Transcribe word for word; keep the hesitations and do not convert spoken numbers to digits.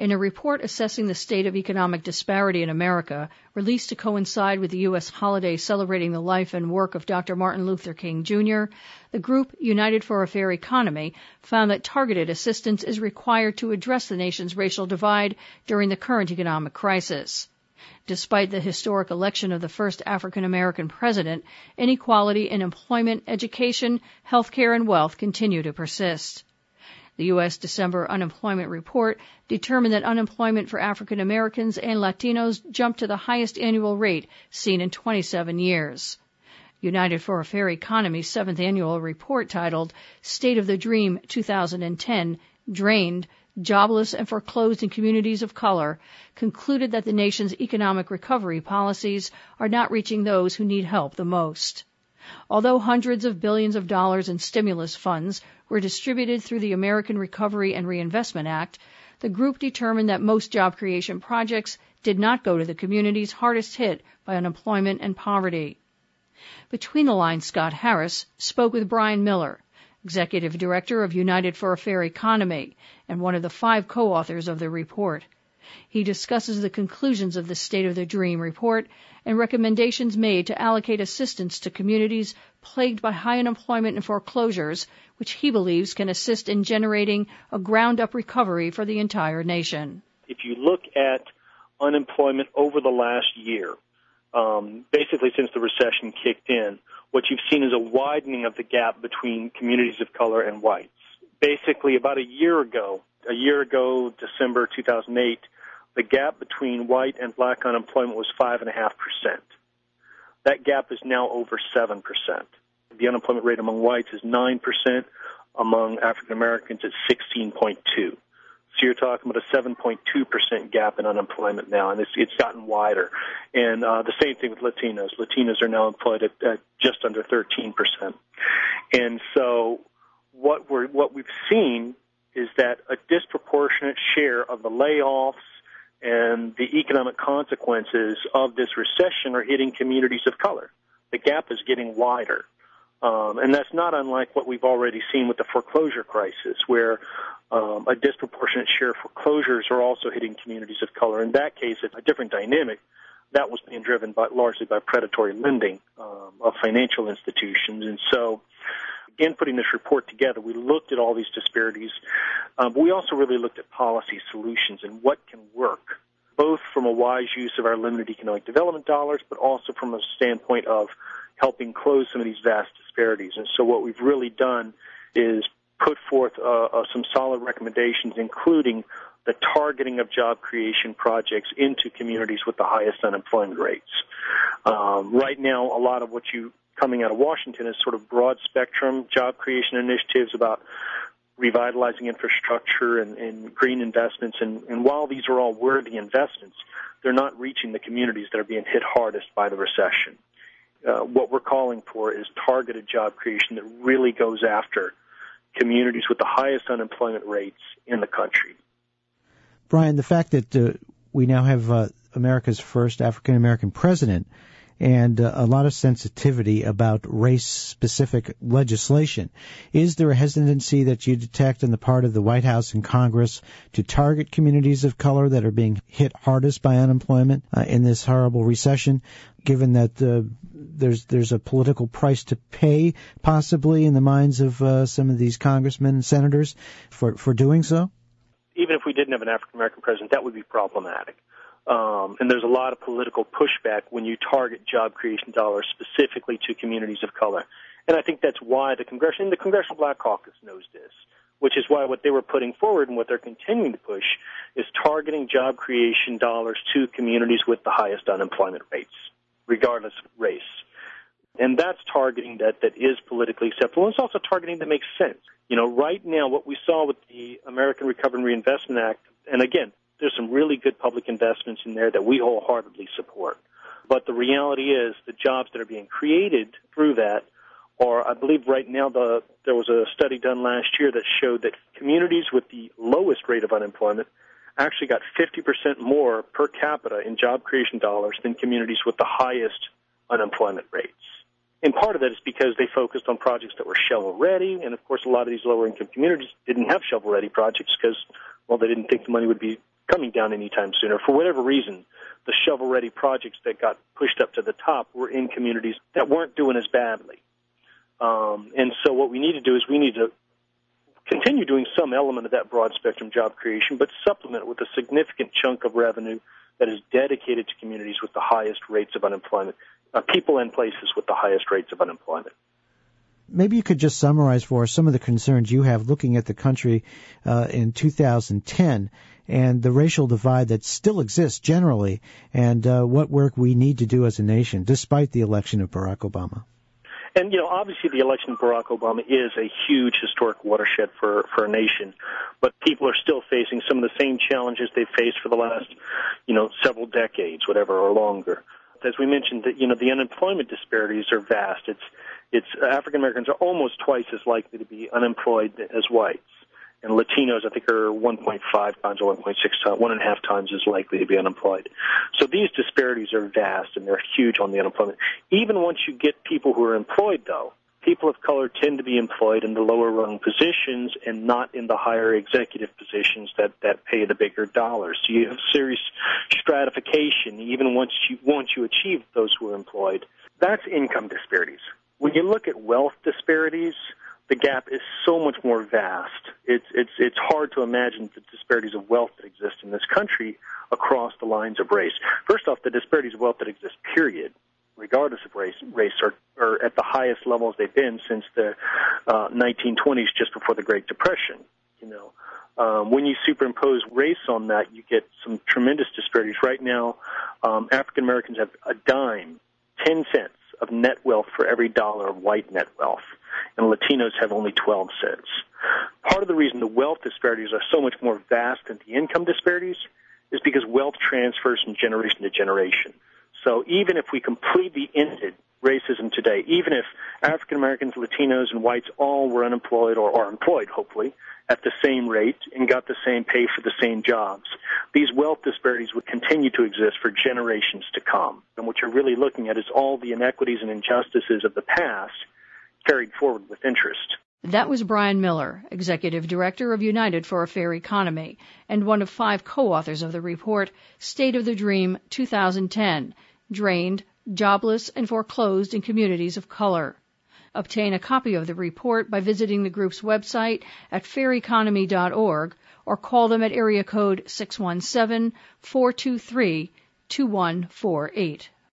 In a report assessing the state of economic disparity in America, released to coincide with the U S holiday celebrating the life and work of Doctor Martin Luther King Junior, the group United for a Fair Economy found that targeted assistance is required to address the nation's racial divide during the current economic crisis. Despite the historic election of the first African American president, inequality in employment, education, health care, and wealth continue to persist. The U S December unemployment report determined that unemployment for African Americans and Latinos jumped to the highest annual rate seen in twenty-seven years. United for a Fair Economy's seventh annual report titled State of the Dream two thousand ten, Drained, Jobless, and Foreclosed in Communities of Color, concluded that the nation's economic recovery policies are not reaching those who need help the most. Although hundreds of billions of dollars in stimulus funds were distributed through the American Recovery and Reinvestment Act, the group determined that most job creation projects did not go to the communities hardest hit by unemployment and poverty. Between the Lines, Scott Harris spoke with Brian Miller, Executive Director of United for a Fair Economy and one of the five co-authors of the report. He discusses the conclusions of the State of the Dream report and recommendations made to allocate assistance to communities plagued by high unemployment and foreclosures, which he believes can assist in generating a ground-up recovery for the entire nation. If you look at unemployment over the last year, um, basically since the recession kicked in, what you've seen is a widening of the gap between communities of color and whites. Basically, about a year ago, a year ago, December two thousand eight, the gap between white and black unemployment was five point five percent. That gap is now over seven percent. The unemployment rate among whites is nine percent. Among African Americans, it's sixteen point two. So you're talking about a seven point two percent gap in unemployment now, and it's, it's gotten wider. And uh, the same thing with Latinos. Latinos are now employed at, at just under thirteen percent. And so what we're what we've seen is that a disproportionate share of the layoffs and the economic consequences of this recession are hitting communities of color. The gap is getting wider. Um, and that's not unlike what we've already seen with the foreclosure crisis, where um, a disproportionate share of foreclosures are also hitting communities of color. In that case, it's a different dynamic. That was being driven by, largely by predatory lending um, of financial institutions. And so, again, putting this report together, we looked at all these disparities, um, but we also really looked at policy solutions and what can work, both from a wise use of our limited economic development dollars, but also from a standpoint of helping close some of these vast disparities. And so what we've really done is put forth uh, uh, some solid recommendations, including the targeting of job creation projects into communities with the highest unemployment rates. Um, right now, a lot of what you coming out of Washington is sort of broad spectrum job creation initiatives about revitalizing infrastructure and, and green investments. And, and while these are all worthy investments, they're not reaching the communities that are being hit hardest by the recession. Uh, what we're calling for is targeted job creation that really goes after communities with the highest unemployment rates in the country. Brian, the fact that uh, we now have uh, America's first African-American president and uh, a lot of sensitivity about race-specific legislation, is there a hesitancy that you detect on the part of the White House and Congress to target communities of color that are being hit hardest by unemployment uh, in this horrible recession, given that uh, there's there's a political price to pay, possibly, in the minds of uh, some of these congressmen and senators for, for doing so? Even if we didn't have an African-American president, that would be problematic. Um, and there's a lot of political pushback when you target job creation dollars specifically to communities of color. And I think that's why the Congressional, the Congressional Black Caucus knows this, which is why what they were putting forward and what they're continuing to push is targeting job creation dollars to communities with the highest unemployment rates, regardless of race. And that's targeting that, that is politically acceptable. It's also targeting that makes sense. You know, right now what we saw with the American Recovery and Reinvestment Act, and again, there's some really good public investments in there that we wholeheartedly support. But the reality is the jobs that are being created through that are, I believe right now, the, there was a study done last year that showed that communities with the lowest rate of unemployment actually got fifty percent more per capita in job creation dollars than communities with the highest unemployment rates. And part of that is because they focused on projects that were shovel-ready, and of course a lot of these lower-income communities didn't have shovel-ready projects because Well, they didn't think the money would be coming down anytime sooner. For whatever reason, the shovel-ready projects that got pushed up to the top were in communities that weren't doing as badly. Um, and so what we need to do is we need to continue doing some element of that broad-spectrum job creation, but supplement it with a significant chunk of revenue that is dedicated to communities with the highest rates of unemployment, uh, people and places with the highest rates of unemployment. Maybe you could just summarize for us some of the concerns you have looking at the country uh, in two thousand ten and the racial divide that still exists generally, and uh, what work we need to do as a nation, despite the election of Barack Obama. And, you know, obviously the election of Barack Obama is a huge historic watershed for, for a nation, but people are still facing some of the same challenges they've faced for the last, you know, several decades, whatever, or longer. As we mentioned, that you know, the unemployment disparities are vast. It's it's African Americans are almost twice as likely to be unemployed as whites, and Latinos, I think, are one point five times or one point six times, one and a half times as likely to be unemployed. So these disparities are vast and they're huge on the unemployment. Even once you get people who are employed, though, people of color tend to be employed in the lower rung positions and not in the higher executive positions that, that pay the bigger dollars. So you have serious stratification even once you once you achieve those who are employed. That's income disparities. When you look at wealth disparities, the gap is so much more vast. It's it's it's hard to imagine the disparities of wealth that exist in this country across the lines of race. First off, the disparities of wealth that exist, period, regardless of race, race are, are at the highest levels they've been since the uh, nineteen twenties, just before the Great Depression. You know, um, when you superimpose race on that, you get some tremendous disparities. Right now, um, African Americans have a dime, ten cents of net wealth for every dollar of white net wealth, and Latinos have only twelve cents. Part of the reason the wealth disparities are so much more vast than the income disparities is because wealth transfers from generation to generation. So even if we completely ended racism today, even if African Americans, Latinos, and whites all were unemployed or, or employed, hopefully, at the same rate and got the same pay for the same jobs, these wealth disparities would continue to exist for generations to come. And what you're really looking at is all the inequities and injustices of the past carried forward with interest. That was Brian Miller, Executive Director of United for a Fair Economy, and one of five co-authors of the report, State of the Dream two thousand ten, Drained, Jobless, and Foreclosed in Communities of Color. Obtain a copy of the report by visiting the group's website at fair economy dot org or call them at area code six one seven, four two three, two one four eight.